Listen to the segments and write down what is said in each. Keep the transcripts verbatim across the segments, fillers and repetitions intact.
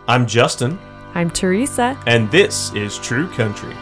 I'm Justin. I'm Teresa. And this is True Country.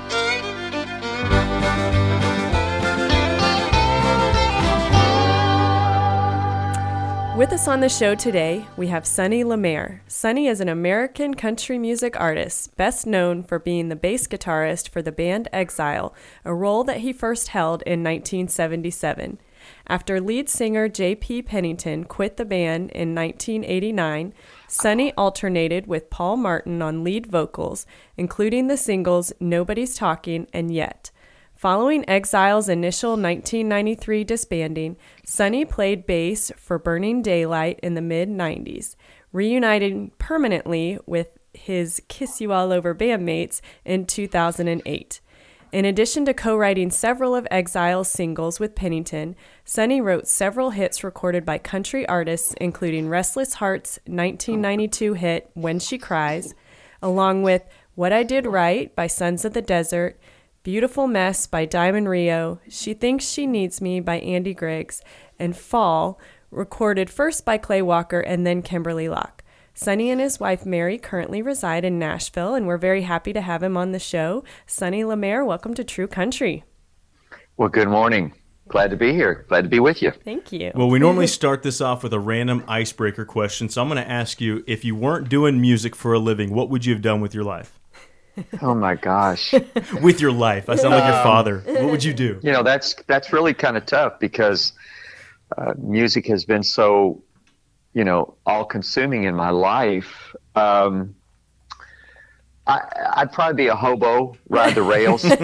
With us on the show today, we have Sonny Lemaire. Sonny is an American country music artist, best known for being the bass guitarist for the band Exile, a role that he first held in nineteen seventy-seven. After lead singer J P Pennington quit the band in nineteen eighty-nine, Sonny alternated with Paul Martin on lead vocals, including the singles Nobody's Talking and Yet. Following Exile's initial nineteen ninety-three disbanding, Sonny played bass for Burning Daylight in the mid nineties, reuniting permanently with his Kiss You All Over bandmates in two thousand eight. In addition to co-writing several of Exile's singles with Pennington, Sonny wrote several hits recorded by country artists, including Restless Heart's nineteen ninety-two hit When She Cries, along with What I Did Right by Sons of the Desert, Beautiful Mess by Diamond Rio, She Thinks She Needs Me by Andy Griggs, and Fall, recorded first by Clay Walker and then Kimberly Locke. Sonny and his wife Mary currently reside in Nashville, and we're very happy to have him on the show. Sonny Lemaire, welcome to True Country. Well, good morning. Glad to be here. Glad to be with you. Thank you. Well, we normally start this off with a random icebreaker question, so I'm going to ask you, if you weren't doing music for a living, what would you have done with your life? Oh my gosh. With your life. I sound like your father. What would you do? You know, that's that's really kind of tough because uh, music has been so, you know, all-consuming in my life. Um, I, I'd probably be a hobo, ride the rails. That's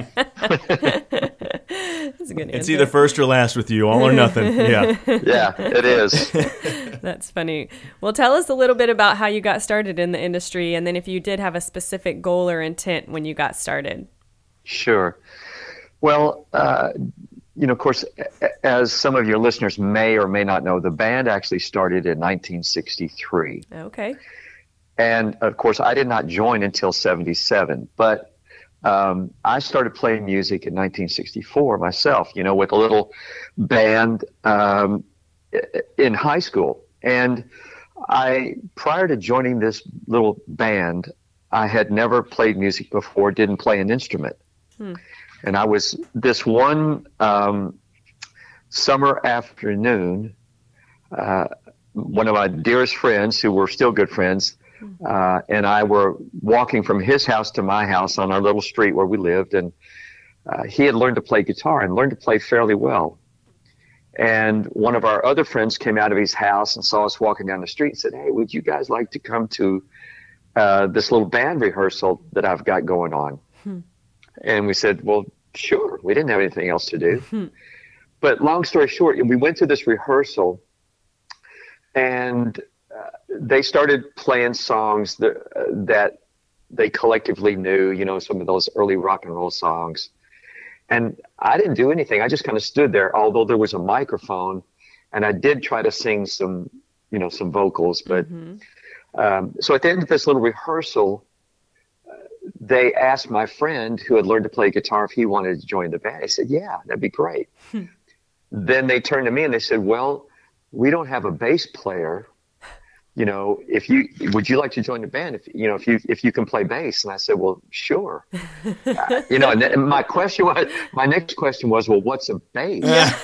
a good It's answer. either first or last with you, all or nothing. Yeah. Yeah, it is. That's funny. Well, tell us a little bit about how you got started in the industry, and then if you did have a specific goal or intent when you got started. Sure. Well, uh, you know, of course, as some of your listeners may or may not know, the band actually started in nineteen sixty-three. Okay. And, of course, I did not join until seventy-seven. But um, I started playing music in nineteen sixty-four myself, you know, with a little band um, in high school. And I, prior to joining this little band, I had never played music before, didn't play an instrument. Hmm. And I was this one um, summer afternoon, uh, one of my dearest friends, who were still good friends, uh, and I were walking from his house to my house on our little street where we lived. And uh, he had learned to play guitar and learned to play fairly well. And one of our other friends came out of his house and saw us walking down the street and said, "Hey, would you guys like to come to uh, this little band rehearsal that I've got going on?" Hmm. And we said, well, sure. We didn't have anything else to do. Hmm. But long story short, we went to this rehearsal, and uh, they started playing songs that, uh, that they collectively knew, you know, some of those early rock and roll songs. And I didn't do anything. I just kind of stood there, although there was a microphone, and I did try to sing some, you know, some vocals. But mm-hmm. um, so at the end of this little rehearsal, they asked my friend who had learned to play guitar if he wanted to join the band. I said, yeah, that'd be great. Hmm. Then they turned to me and they said, well, we don't have a bass player. You know, if you, would you like to join the band? If, you know, if you, if you can play bass. And I said, well, sure. uh, you know, and th- my question was, my next question was, well, what's a bass?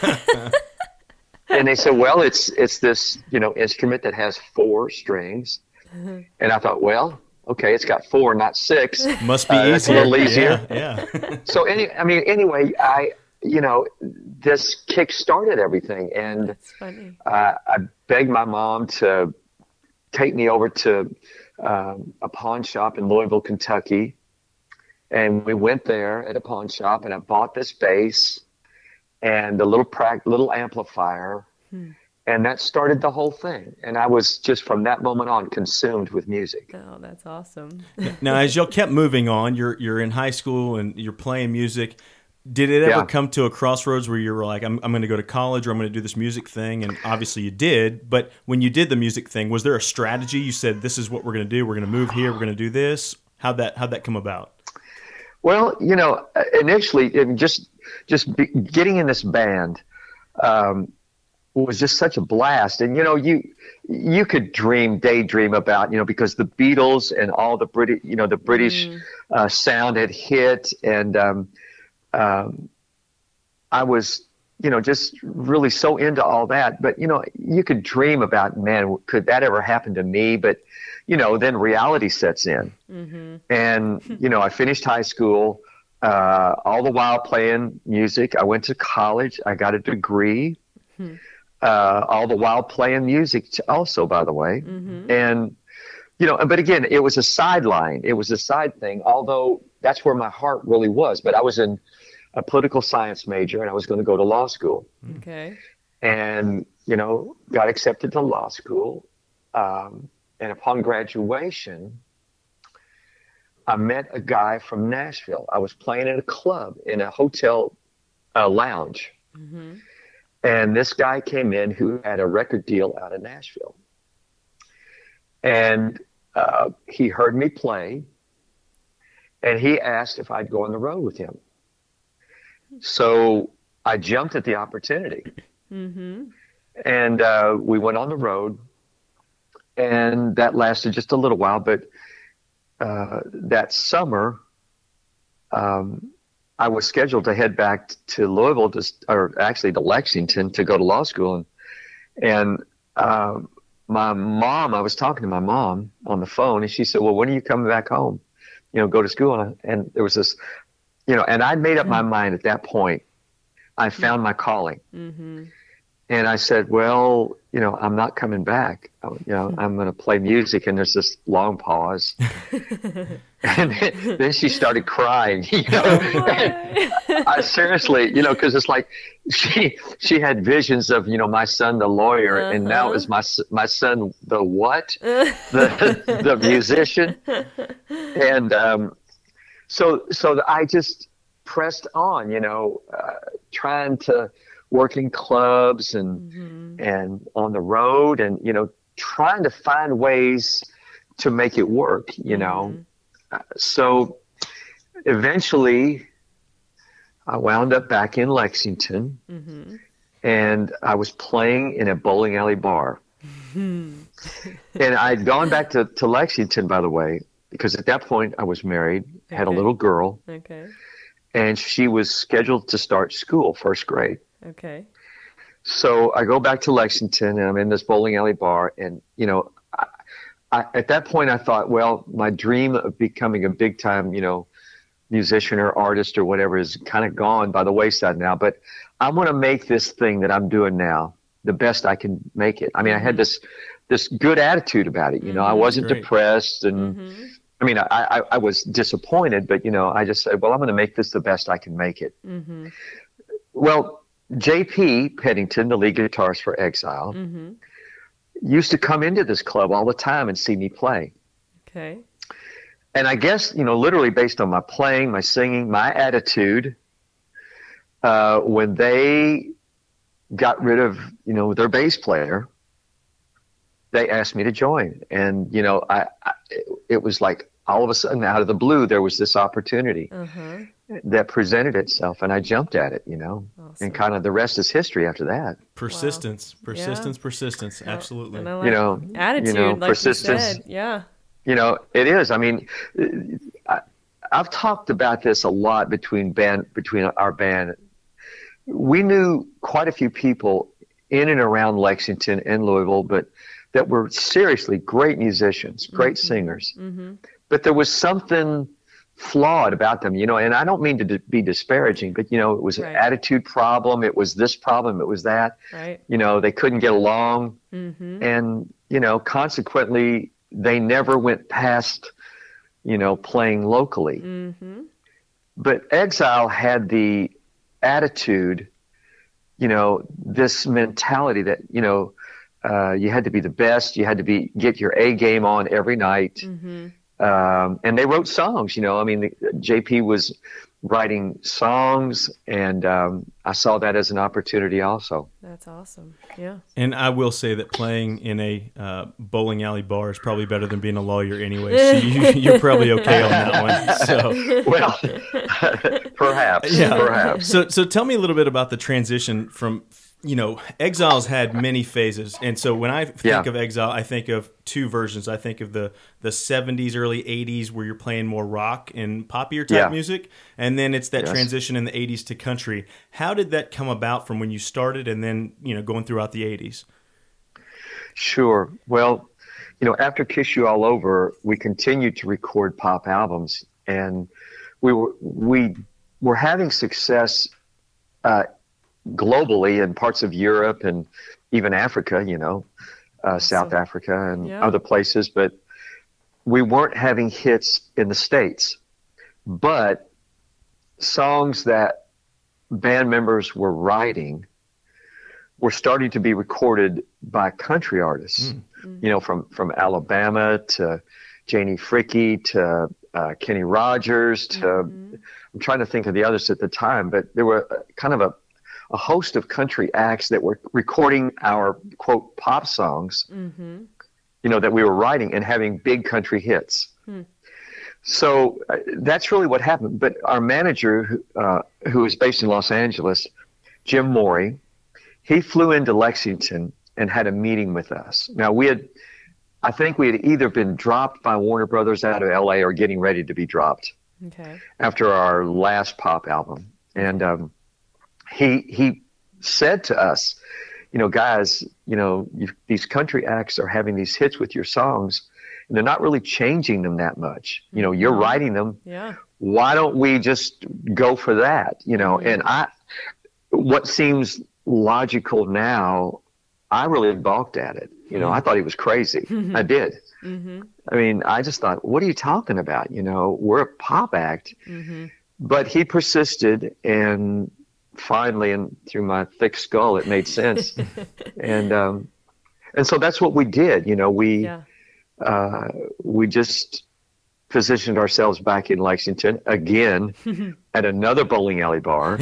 And they said, well, it's, it's this, you know, instrument that has four strings. Mm-hmm. And I thought, well, okay, it's got four, not six. Must be uh, easier. A little easier. Yeah. yeah. So, any, I mean, anyway, I, you know, this kick-started everything, and That's funny. Uh, I begged my mom to take me over to um, a pawn shop in Louisville, Kentucky, and we went there at a pawn shop, and I bought this bass and the little pra- little amplifier. Hmm. And that started the whole thing. And I was just from that moment on consumed with music. Oh, that's awesome. Now, as y'all kept moving on, you're you're in high school and you're playing music. Did it ever Yeah. come to a crossroads where you were like, I'm, I'm going to go to college or I'm going to do this music thing? And obviously you did. But when you did the music thing, was there a strategy? You said, this is what we're going to do. We're going to move here. We're going to do this. How'd that, how'd that come about? Well, you know, initially, it just just be, getting in this band, um, was just such a blast. And, you know, you you could dream, daydream about, you know, because the Beatles and all the British, you know, the British mm. uh, sound had hit. And um, um, I was, you know, just really so into all that. But, you know, you could dream about, man, could that ever happen to me? But, you know, then reality sets in. Mm-hmm. And, you know, I finished high school, uh, all the while playing music. I went to college. I got a degree. Mm-hmm. Uh, all the while playing music also, by the way. Mm-hmm. And, you know, but again, it was a sideline. It was a side thing, although that's where my heart really was. But I was in a political science major, and I was going to go to law school. Okay. And, you know, got accepted to law school. Um, and upon graduation, I met a guy from Nashville. I was playing at a club in a hotel uh, lounge. Mm-hmm. And this guy came in who had a record deal out of Nashville. And uh, he heard me play, and he asked if I'd go on the road with him. So I jumped at the opportunity. Mm-hmm. And uh, we went on the road, and that lasted just a little while. But uh, that summer, um, I was scheduled to head back to Louisville, to, or actually to Lexington, to go to law school. And, and uh, my mom, I was talking to my mom on the phone, and she said, well, when are you coming back home? You know, go to school. And, and there was this, you know, and I'd made up my mind at that point. I found my calling. Mm-hmm. And I said, well, you know, I'm not coming back. You know, I'm going to play music. And there's this long pause. And then, then she started crying, you know. And I seriously, you know, because it's like she she had visions of, you know, my son, the lawyer, uh-huh. and now is my my son, the what? the the musician. And um, so so I just pressed on, you know, uh, trying to work in clubs and mm-hmm. and on the road, and, you know, trying to find ways to make it work, you mm-hmm. know. Uh, so eventually I wound up back in Lexington, mm-hmm. and I was playing in a bowling alley bar. Mm-hmm. And I'd gone back to, to Lexington, by the way, because at that point I was married, okay. had a little girl, okay. and she was scheduled to start school, first grade. Okay. So I go back to Lexington, and I'm in this bowling alley bar, and, you know, I, I, at that point I thought, well, my dream of becoming a big time, you know, musician or artist or whatever is kind of gone by the wayside now, but I want to make this thing that I'm doing now the best I can make it. I mean, I had this, this good attitude about it. You know, mm-hmm. I wasn't Great. depressed, and mm-hmm. I mean, I, I, I was disappointed, but, you know, I just said, well, I'm going to make this the best I can make it. Mm-hmm. Well, J P Pennington, the lead guitarist for Exile, mm-hmm. used to come into this club all the time and see me play. Okay. And I guess, you know, literally based on my playing, my singing, my attitude, uh, when they got rid of, you know, their bass player, they asked me to join. And, you know, I, I it was like all of a sudden out of the blue, there was this opportunity. Uh-huh. that presented itself, and I jumped at it, you know, awesome. And kind of the rest is history after that. Persistence, wow. persistence, yeah. persistence. Yeah. Absolutely. Like you know, attitude, you know, like persistence. You said. Yeah. You know, it is. I mean, I, I've talked about this a lot between band, between our band. We knew quite a few people in and around Lexington and Louisville, but that were seriously great musicians, great mm-hmm. singers. Mm-hmm. But there was something flawed about them, you know, and I don't mean to d- be disparaging, but, you know, it was right. an attitude problem. It was this problem. It was that, right. you know, they couldn't get along. Mm-hmm. And, you know, consequently, they never went past, you know, playing locally. Mm-hmm. But Exile had the attitude, you know, this mentality that, you know, uh, you had to be the best. You had to be get your A game on every night. Mm-hmm. Um, and they wrote songs, you know, I mean, the, J P was writing songs, and um, I saw that as an opportunity also. That's awesome. Yeah. And I will say that playing in a uh, bowling alley bar is probably better than being a lawyer anyway. So you, you're probably okay on that one. So well, perhaps, yeah. perhaps. So, so tell me a little bit about the transition from you know, Exile's had many phases, and so when I think Yeah. of Exile, I think of two versions. I think of the the seventies, early eighties, where you're playing more rock and poppier type Yeah. music, and then it's that Yes. transition in the eighties to country. How did that come about from when you started, and then you know going throughout the eighties? Sure. Well, you know, after Kiss You All Over, we continued to record pop albums, and we were we were having success uh, globally in parts of Europe and even Africa. You know, uh, South So- Africa and Yeah. other places, but we weren't having hits in the States. But songs that band members were writing were starting to be recorded by country artists, you know, from, from Alabama to Janie Fricke to uh, Kenny Rogers to, I'm trying to think of the others at the time, but there were uh, kind of a, a host of country acts that were recording our, quote, pop songs, you know, that we were writing and having big country hits. So uh, that's really what happened. But our manager, who, uh, who is based in Los Angeles, Jim Morey, he flew into Lexington and had a meeting with us. Now, we had, I think we had either been dropped by Warner Brothers out of L A or getting ready to be dropped Okay. after our last pop album. And um, he he said to us, you know, guys, you know, you, these country acts are having these hits with your songs, and they're not really changing them that much. You know, you're writing them. Yeah. Why don't we just go for that? You know, and I, what seems logical now, I really balked at it. You know, I thought he was crazy. I did. I mean, I just thought, what are you talking about? You know, we're a pop act. But he persisted, and finally, and through my thick skull, it made sense. and um, and so that's what we did. You know, we Yeah. uh, we just positioned ourselves back in Lexington again at another bowling alley bar.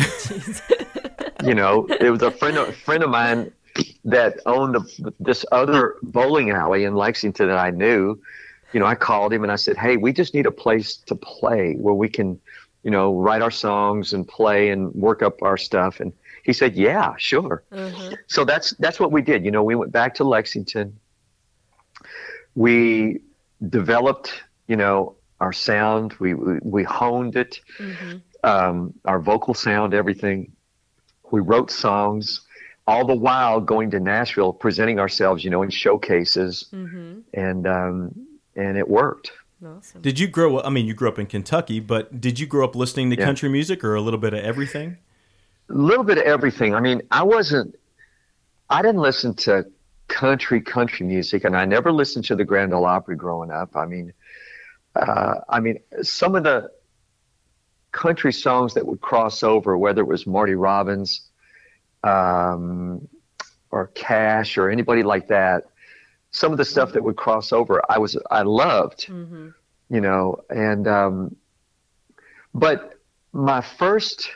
You know, it was a friend of, friend of mine that owned a, this other bowling alley in Lexington that I knew. You know, I called him and I said, hey, we just need a place to play where we can, you know, write our songs and play and work up our stuff. And he said, yeah, sure. So that's that's what we did. You know, we went back to Lexington. We developed, you know, our sound. We we, we honed it, um, our vocal sound, everything. We wrote songs, all the while going to Nashville, presenting ourselves, you know, in showcases, and um, and it worked. Awesome. Did you grow up? I mean, you grew up in Kentucky, but did you grow up listening to Yeah. country music or a little bit of everything? A little bit of everything. I mean, I wasn't, I didn't listen to country, country music, and I never listened to the Grand Ole Opry growing up. I mean, uh, I mean, some of the country songs that would cross over, whether it was Marty Robbins um, or Cash or anybody like that, some of the stuff that would cross over, I was, I loved, you know, and, um, but my first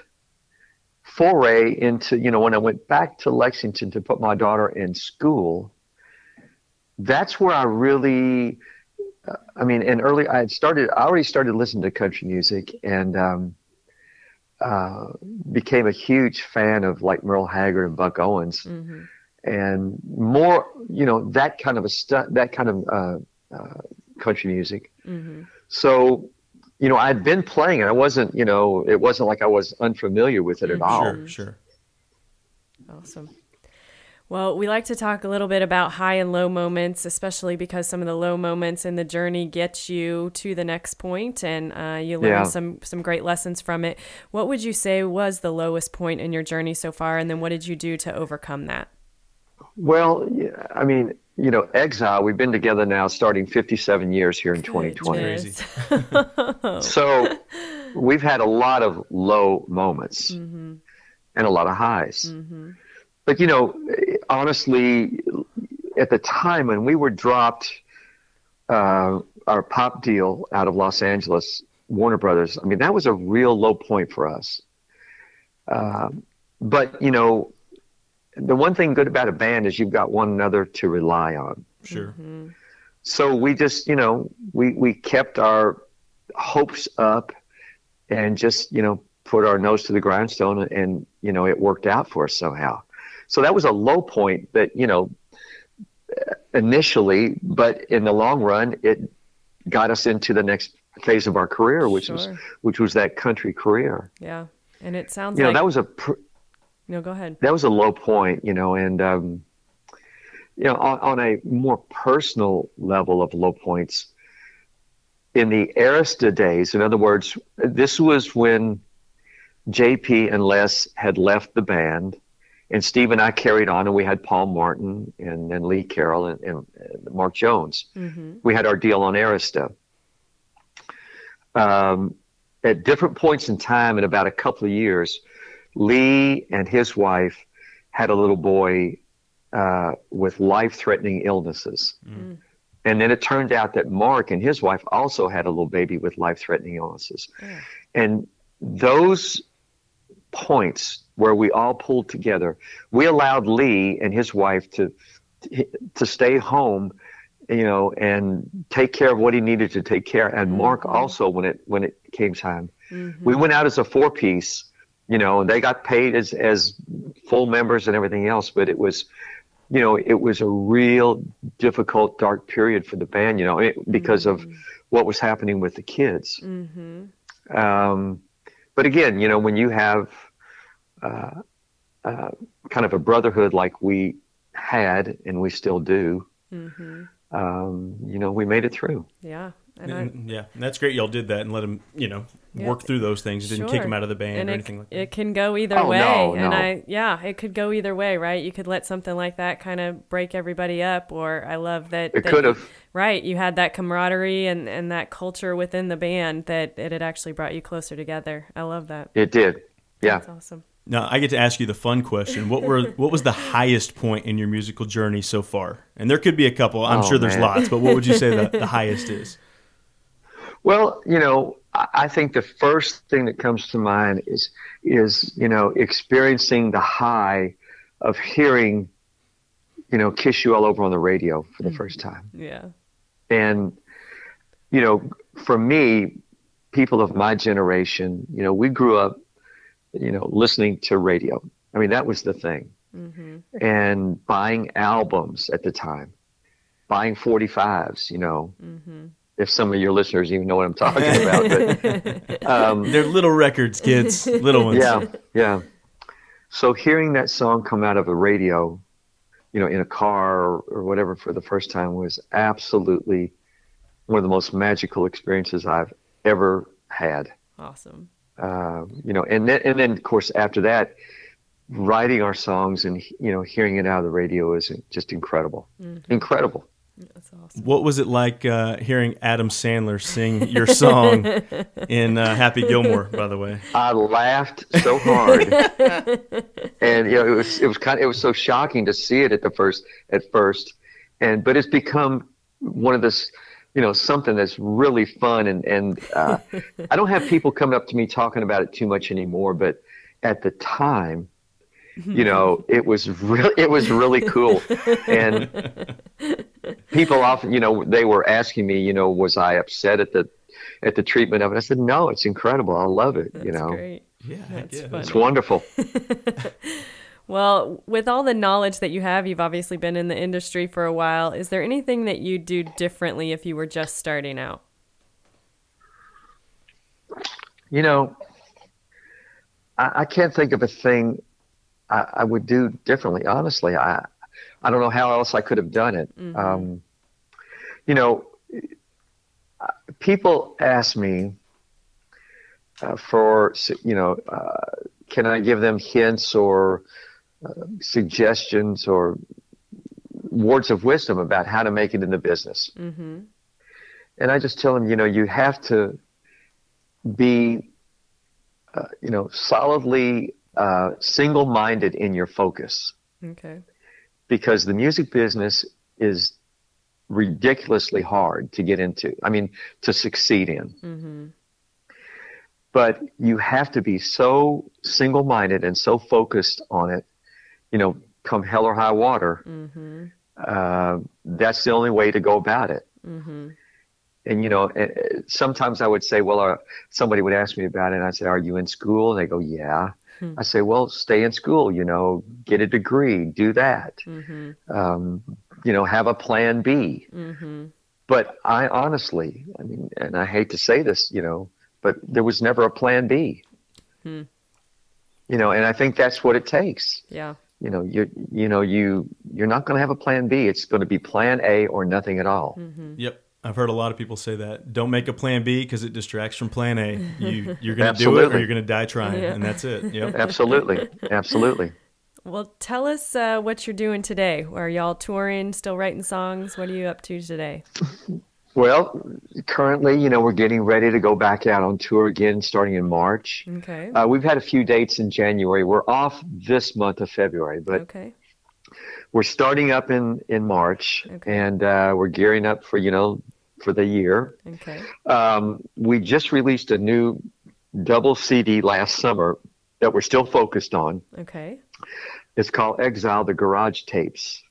foray into, you know, when I went back to Lexington to put my daughter in school, that's where I really, uh, I mean, and early, I had started, I already started listening to country music and um, uh, became a huge fan of like Merle Haggard and Buck Owens. And more, you know, that kind of a stu- that kind of uh, uh, country music. So, you know, I'd been playing it. I wasn't, you know, it wasn't like I was unfamiliar with it at all. Sure, sure. Awesome. Well, we like to talk a little bit about high and low moments, especially because some of the low moments in the journey get you to the next point, and uh, you learn Yeah. some some great lessons from it. What would you say was the lowest point in your journey so far, and then what did you do to overcome that? Well, yeah, I mean, you know, Exile, we've been together now starting fifty-seven years here in twenty twenty. Goodness. So we've had a lot of low moments and a lot of highs. But, you know, honestly, at the time when we were dropped uh, our pop deal out of Los Angeles, Warner Brothers, I mean, that was a real low point for us. Uh, but, you know, the one thing good about a band is you've got one another to rely on. Sure. So we just, you know, we, we kept our hopes up and just, you know, put our nose to the grindstone and, you know, it worked out for us somehow. so that was a low point that, you know, initially, but in the long run, it got us into the next phase of our career, which Sure. was which was that country career. Yeah. And it sounds You know, like, that was a pr- no, go ahead. that was a low point, you know, and um, you know, on, on a more personal level of low points, in the Arista days, in other words, this was when J P and Les had left the band, and Steve and I carried on, and we had Paul Martin and, and Lee Carroll and, and, and Mark Jones. Mm-hmm. We had our deal on Arista. Um, at different points in time, in about a couple of years, Lee and his wife had a little boy uh, with life-threatening illnesses. Mm. And then it turned out that Mark and his wife also had a little baby with life-threatening illnesses. Yeah. And those points where we all pulled together, we allowed Lee and his wife to to stay home, you know, and take care of what he needed to take care of. And Mm-hmm. Mark also, when it when it came time, Mm-hmm. we went out as a four-piece, you know, and they got paid as as full members and everything else. But it was, you know, it was a real difficult, dark period for the band, you know, it, because Mm-hmm. of what was happening with the kids. Mm-hmm. Um, but again, you know, when you have uh, uh, kind of a brotherhood like we had and we still do, Mm-hmm. um, you know, we made it through. Yeah. And I, And, yeah, and that's great. Y'all did that and let him, you know, Yeah. work through those things. You didn't kick Sure. him out of the band and or it, anything like that. it can go either Oh, way. no, and no. I, yeah, it could go either way, right? You could let something like that kind of break everybody up, or I love that. It that could you- have. Right. You had that camaraderie and, and that culture within the band that it had actually brought you closer together. I love that. It did. Yeah. That's awesome. Now I get to ask you the fun question. What were what was the highest point in your musical journey so far? And there could be a couple. I'm Oh, sure there's man. lots, but what would you say the, the highest is? Well, you know, I I think the first thing that comes to mind is, is you know, experiencing the high of hearing, you know, Kiss You All Over on the radio for the first time. Yeah. And, you know, for me, people of my generation, you know, we grew up, you know, listening to radio. I mean, that was the thing. Mm-hmm. And buying albums at the time, buying forty-fives, you know, Mm-hmm. if some of your listeners even know what I'm talking about. But, um, They're little records, kids, little ones. yeah, yeah. So hearing that song come out of a radio, you know, in a car or, or whatever for the first time was absolutely one of the most magical experiences I've ever had. Awesome. Uh, you know, and then, and then of course after that, writing our songs and you know hearing it out of the radio is just incredible, Mm-hmm. incredible. That's awesome. What was it like uh, hearing Adam Sandler sing your song in uh, Happy Gilmore, by the way? I laughed so hard, and you know it was it was kind of, it was so shocking to see it at the first at first, and but it's become one of this, you know, something that's really fun, and and uh, I don't have people coming up to me talking about it too much anymore, but at the time, you know, it was really it was really cool, and people often, you know, they were asking me, you know, was I upset at the at the treatment of it? I said, no, it's incredible. I love it. That's you know, great. Yeah, That's yeah. funny. it's wonderful. Well, with all the knowledge that you have, you've obviously been in the industry for a while. Is there anything that you'd do differently if you were just starting out? You know, I, I can't think of a thing I, I would do differently. Honestly, I I don't know how else I could have done it. Mhm. Um, you know, people ask me uh, for, you know, uh, can I give them hints or uh, suggestions or words of wisdom about how to make it in the business? Mm-hmm. And I just tell them, you know, you have to be, uh, you know, solidly uh, single-minded in your focus, Okay. because the music business is ridiculously hard to get into. I mean, to succeed in. Mm-hmm. But you have to be so single-minded and so focused on it, you know, come hell or high water. Mm-hmm. Uh, that's the only way to go about it. Mm-hmm. And, you know, eh, sometimes I would say, well, uh, somebody would ask me about it, and I'd say, are you in school? And they go, yeah. Hmm. I say, well, stay in school, you know, get a degree, do that, Mm-hmm. um, you know, have a plan B. Mm-hmm. But I honestly, I mean, and I hate to say this, you know, but there was never a plan B. Hmm. You know, and I think that's what it takes. Yeah. You know, you you know you you're not going to have a plan B. It's going to be plan A or nothing at all. Mm-hmm. Yep. I've heard a lot of people say that. Don't make a plan B because it distracts from plan A. You, you're going to do it or you're going to die trying, Yeah. and that's it. Yep. Absolutely, absolutely. Well, tell us uh, what you're doing today. Are y'all touring, still writing songs? What are you up to today? Well, currently, you know, we're getting ready to go back out on tour again starting in March. Okay. Uh, we've had a few dates in January. We're off this month of February, but Okay. we're starting up in, in March, Okay. and uh, we're gearing up for, you know, for the year. Okay. Um, we just released a new double C D last summer that we're still focused on. Okay. It's called Exile, the Garage Tapes.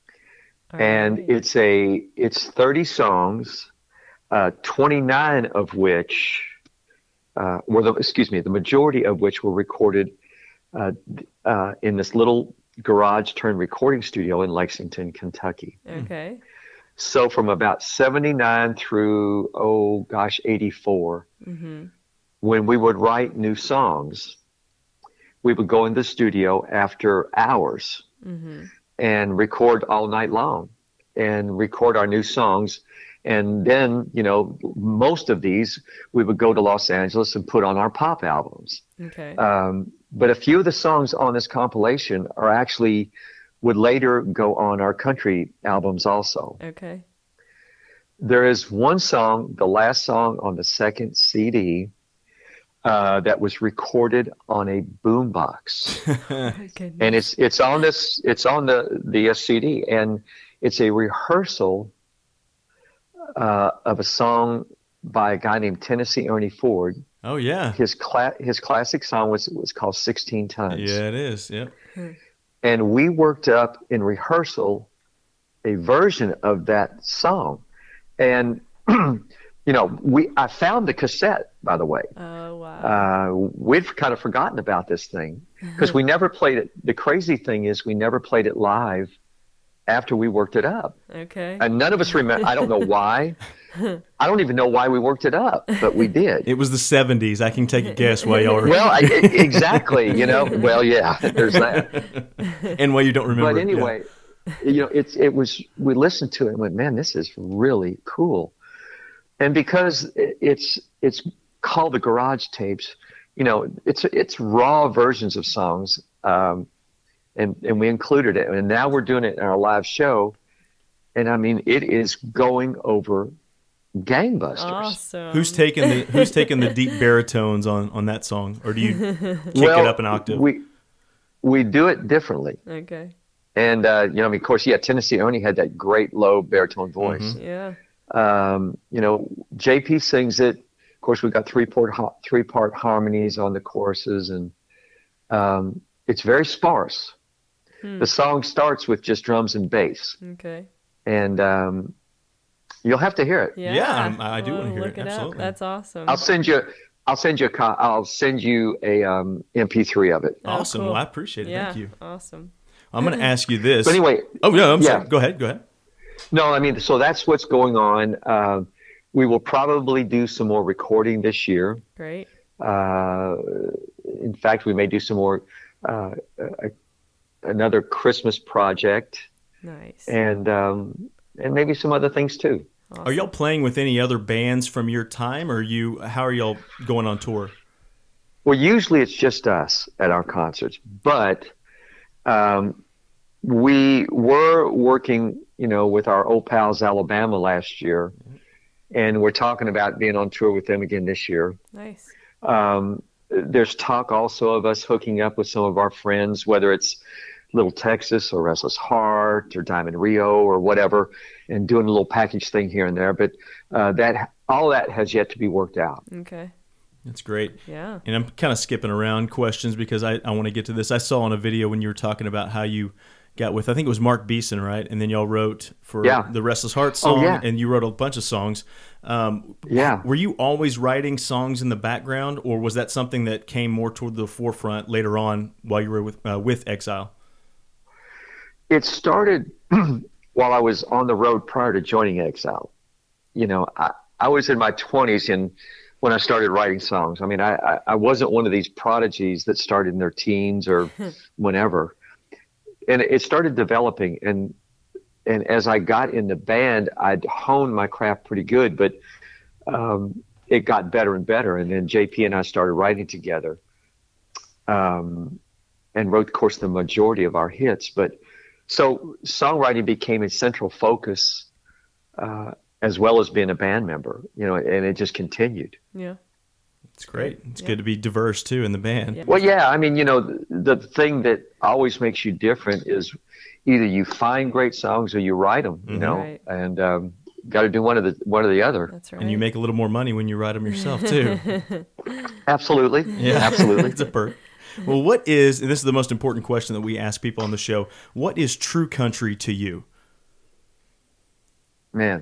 All And right. it's a it's thirty songs, uh, twenty-nine of which uh, were the excuse me, the majority of which were recorded uh, uh, in this little garage turned recording studio in Lexington, Kentucky. Okay. So from about seventy-nine through oh gosh, eighty-four, Mm-hmm. when we would write new songs, we would go in the studio after hours Mm-hmm. and record all night long and record our new songs. And then, you know, most of these we would go to Los Angeles and put on our pop albums. Okay. Um, but a few of the songs on this compilation are actually would later go on our country albums also. Okay. There is one song, the last song on the second C D, uh, that was recorded on a boombox. Oh, goodness. And it's it's on this it's on the the C D, and it's a rehearsal uh, of a song by a guy named Tennessee Ernie Ford. Oh, yeah. His cla- his classic song was was called sixteen Tons. Yeah, it is. Yep. And we worked up in rehearsal a version of that song, and you know we I found the cassette, by the way. Oh, wow. Uh, we've kind of forgotten about this thing because we never played it. The crazy thing is we never played it live after we worked it up. Okay. And none of us remember. I don't know why. I don't even know why we worked it up, but we did. It was the seventies. I can take a guess why y'all were. Well, I, exactly. You know. Well, yeah. There's that. And why you don't remember. But it, yeah. anyway, you know, it's it was. We listened to it and went, man, this is really cool. And because it- it's it's called the Garage Tapes, you know, it's it's raw versions of songs, um, and and we included it, and now we're doing it in our live show, and I mean, it is going over gangbusters. Awesome. Who's taking the Who's taking the deep baritones on, on that song, or do you kick well, it up an octave? We we do it differently, Okay. and uh, you know, I mean, of course, yeah, Tennessee Ernie had that great low baritone voice. Mhm. Yeah. Um, you know, J P sings it. Of course, we've got three part three part harmonies on the choruses, and um, it's very sparse. Hmm. The song starts with just drums and bass, Okay. and um, you'll have to hear it. Yeah. Yeah, I'm- I do Well, wanna hear look it, Up. absolutely. That's awesome. I'll send you. I'll send you a. co- I'll send you a um, M P three of it. Oh, Awesome. cool. Well, I appreciate it. Yeah. Thank you. Awesome. I'm going to ask you this. But anyway, Oh, no, I'm Yeah. sorry. Go ahead. Go ahead. no, I mean, so that's what's going on. Uh, we will probably do some more recording this year. Great. Uh, in fact, we may do some more. Uh, uh, another Christmas project, Nice. and um, and maybe some other things too. Awesome. Are y'all playing with any other bands from your time, or you? How are y'all going on tour? Well, usually it's just us at our concerts, but um, we were working, you know, with our old pals Alabama last year, and we're talking about being on tour with them again this year. Nice. Um, there's talk also of us hooking up with some of our friends, whether it's Little Texas or Restless Heart or Diamond Rio or whatever, and doing a little package thing here and there. But uh, that all that has yet to be worked out. Okay. That's great. Yeah. And I'm kind of skipping around questions because I, I want to get to this. I saw in a video when you were talking about how you got with, I think it was Mark Beeson, right? And then y'all wrote for Yeah. the Restless Heart song, Oh, yeah. and you wrote a bunch of songs. Um, Yeah. Were you always writing songs in the background, or was that something that came more toward the forefront later on while you were with uh, with Exile? It started while I was on the road prior to joining Exile. You know, I, I was in my twenties and when I started writing songs. I mean, I, I, I wasn't one of these prodigies that started in their teens or whenever. And it started developing. And and as I got in the band, I'd honed my craft pretty good, but um, it got better and better. And then J P and I started writing together um, and wrote, of course, the majority of our hits. But so songwriting became a central focus uh, as well as being a band member, you know, and it just continued. Yeah. It's great. It's Yeah. good to be diverse, too, in the band. Yeah. Well, yeah, I mean, you know, the, the thing that always makes you different is either you find great songs or you write them, you know, Right. and um, got to do one of the one or the other. That's right. And you make a little more money when you write them yourself, too. Absolutely. Yeah, Absolutely. It's a perk. Well, what is, and this is the most important question that we ask people on the show, what is true country to you? Man,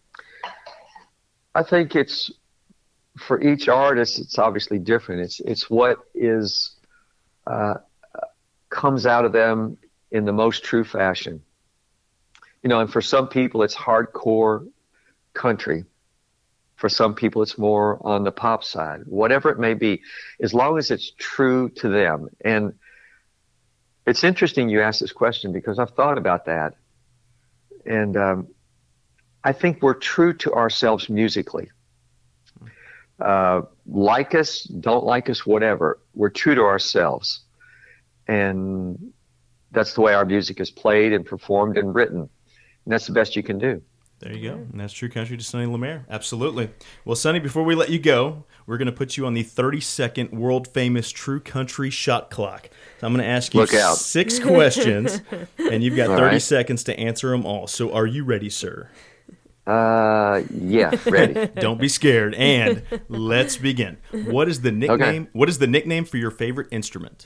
I think it's, for each artist, it's obviously different. It's it's what is uh, comes out of them in the most true fashion. You know, and for some people, it's hardcore country. For some people, it's more on the pop side. Whatever it may be, as long as it's true to them. And it's interesting you asked this question because I've thought about that. And um, I think we're true to ourselves musically. Uh, like us, don't like us, whatever. We're true to ourselves. And that's the way our music is played and performed and written. And that's the best you can do. There you go. And that's true country to Sonny Lemaire. Absolutely. Well, Sonny, before we let you go, we're going to put you on the thirty-second world-famous true country shot clock. So I'm going to ask you Look out. six questions, and you've got All thirty right. seconds to answer them all. So are you ready, sir? Uh, yeah, ready. Don't be scared. And let's begin. What is the nickname? What is the nickname for your favorite instrument?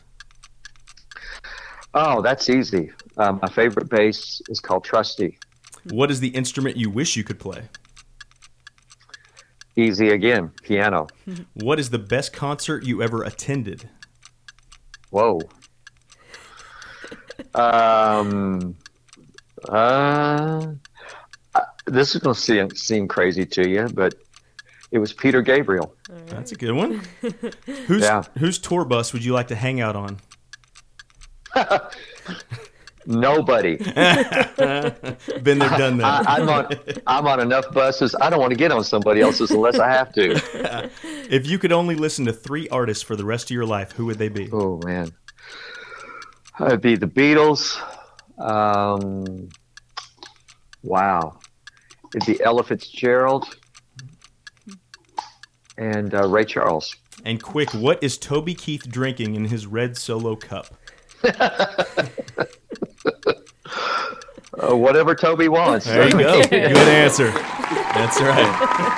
Oh, that's easy. Uh, my favorite bass is called Trusty. What is the instrument you wish you could play? Easy again, piano. What is the best concert you ever attended? Whoa. Um, uh, this is going to seem, seem crazy to you, but it was Peter Gabriel. That's a good one. Whose Yeah. whose tour bus would you like to hang out on? Nobody. Been there, done that. I, I'm on. I'm on enough buses. I don't want to get on somebody else's unless I have to. If you could only listen to three artists for the rest of your life, who would they be? Oh man, it'd be the Beatles. Um, wow, it'd be Ella Fitzgerald and uh, Ray Charles. And quick, what is Toby Keith drinking in his red Solo cup? Uh, whatever Toby wants. There you go. Good answer. That's right.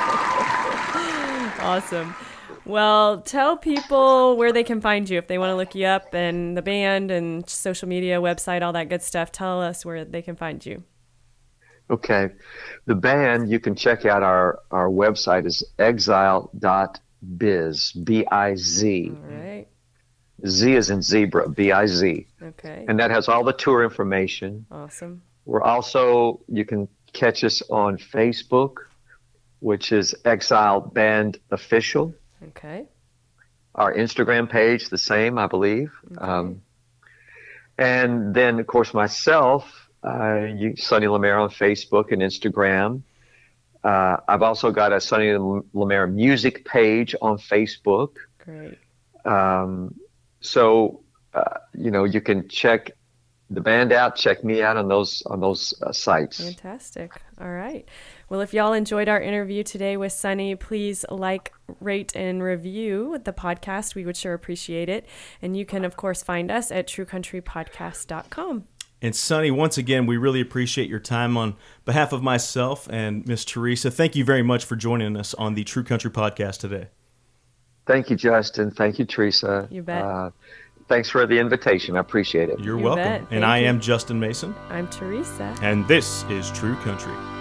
Awesome. Well, tell people where they can find you if they want to look you up and the band and social media, website, all that good stuff. Tell us where they can find you. Okay. The band, you can check out our, our website is exile dot biz, B I Z. All right. Z is in zebra, B I Z. Okay. And that has all the tour information. Awesome. We're also, you can catch us on Facebook, which is Exile Band Official. Okay. Our Instagram page, the same, I believe. Okay. Um, and then, of course, myself, uh, you, Sonny Lemaire on Facebook and Instagram. Uh, I've also got a Sonny Lemaire music page on Facebook. Great. Um, so, uh, you know, you can check the band out, check me out on those on those uh, sites. Fantastic. All right. Well, if y'all enjoyed our interview today with Sonny, please like, rate, and review the podcast. We would sure appreciate it. And you can, of course, find us at true country podcast dot com. And Sonny, once again, we really appreciate your time on behalf of myself and Miss Teresa. Thank you very much for joining us on the True Country Podcast today. Thank you, Justin. Thank you, Teresa. You bet. Uh, thanks for the invitation. I appreciate it. You're You welcome. bet. And Thank I you. am Justin Mason, I'm Teresa. and this is True Country.